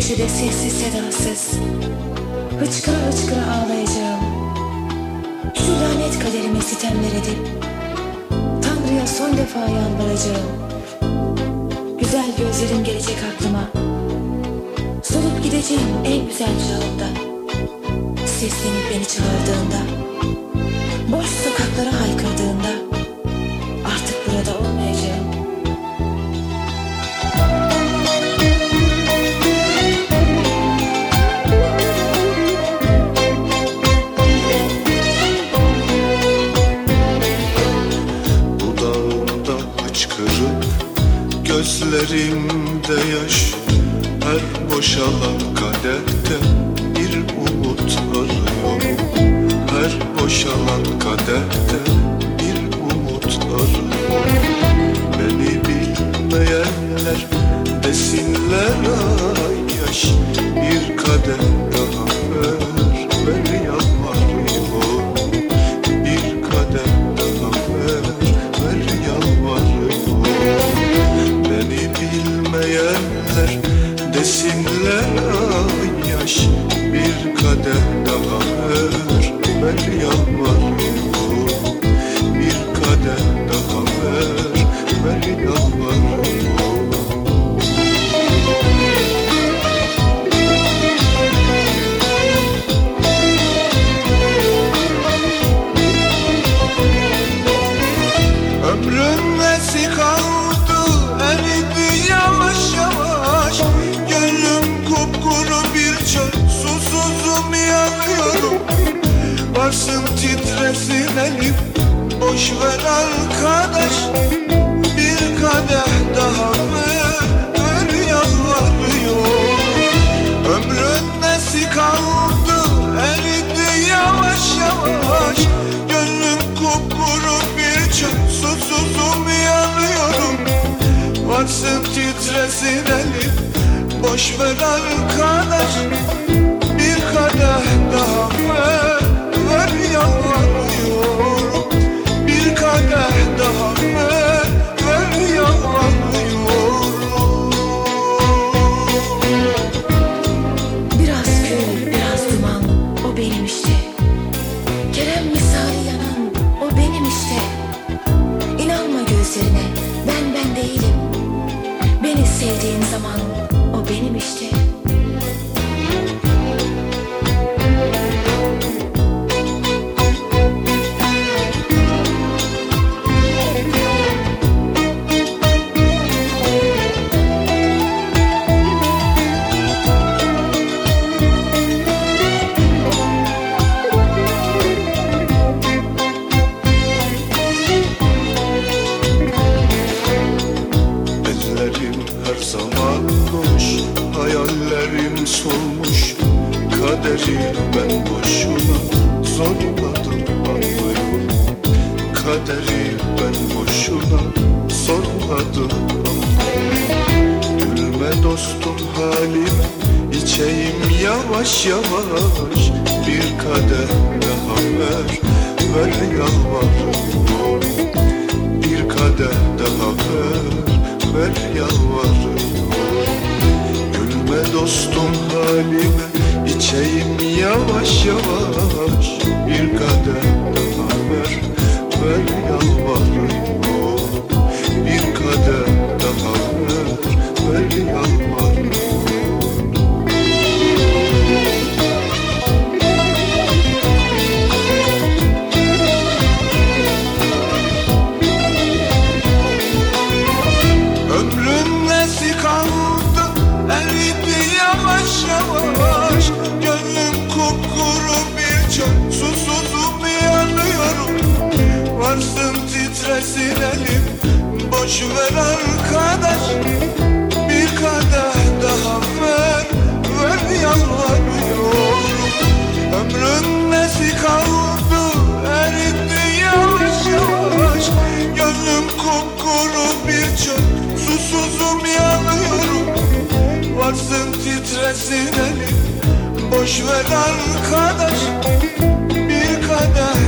köşede sessiz sedasız, hıçkıra hıçkıra ağlayacağım. Şu lanet kaderime sitemler edip Tanrı'ya son defa yalvaracağım. Güzel gözlerim gelecek aklıma, solup gideceğim en güzel çağımda. Seslenip beni çağırdığında, boş sokaklara haykırdığında, artık burada olmayacağım. Gözlerimde yaş, her boşalan kadehte bir umut arıyorum. Her boşalan kadehte bir umut arıyorum. Beni bilmeyenler desinler ay yaş, bir kadeh daha ver yalvarıyorum. Bir kadeh daha ver yalvarıyorum. Beni bilmeyenler desinler ay yaş, bir kadeh daha ver yalvarıyorum. Bir kadeh daha ver yalvarıyorum. Ömrün nesi kaldı, eridi yavaş yavaş. Gönlüm kupkuru bir çöl, susuzum yanıyorum. Varsın titresin elim, boş ver arkadaş. Bir kadeh daha ver yalvarıyorum. Ömrün nesi kaldı, eridi yavaş yavaş. Gönlüm kupkuru bir çöl, susuzum yanıyorum. Varsın titresin elim, boş ver arkadaş. Bir kadeh daha ver yalvarıyorum. Bir kadeh daha ver yalvarıyorum. Biraz kül, biraz duman, o benim işte. Kerem misali yanan, o benim işte. İnanma gözlerine, ben değilim. Beni sevdiğin zaman, o benim işte. Her zaman boş, hayallerim solmuş. Kaderi ben boşuna zorladım anlıyorum. Kaderi ben boşuna zorladım anlıyorum. Gülme dostum halime, içeyim yavaş yavaş. Bir kadeh daha ver yalvarıyorum. Bir kadeh daha ver yalvarıyorum. Gülme dostum halime, içeyim yavaş yavaş. Bir kadeh daha ver yalvarıyorum. Bir kadeh daha ver yalvarıyorum. Ömrün nesi kaldı, eridi yavaş yavaş. Gönlüm kupkuru bir çöl, susuzum yanıyorum. Varsın titresin elim, boş ver arkadaş. Bir kadeh daha ver yalvarıyorum. Ömrün nesi kaldı, eridi yavaş yavaş. Gönlüm kupkuru bir çöl, susuzum yanıyorum. Varsın titresin elim, boş ver arkadaş. Bir kadeh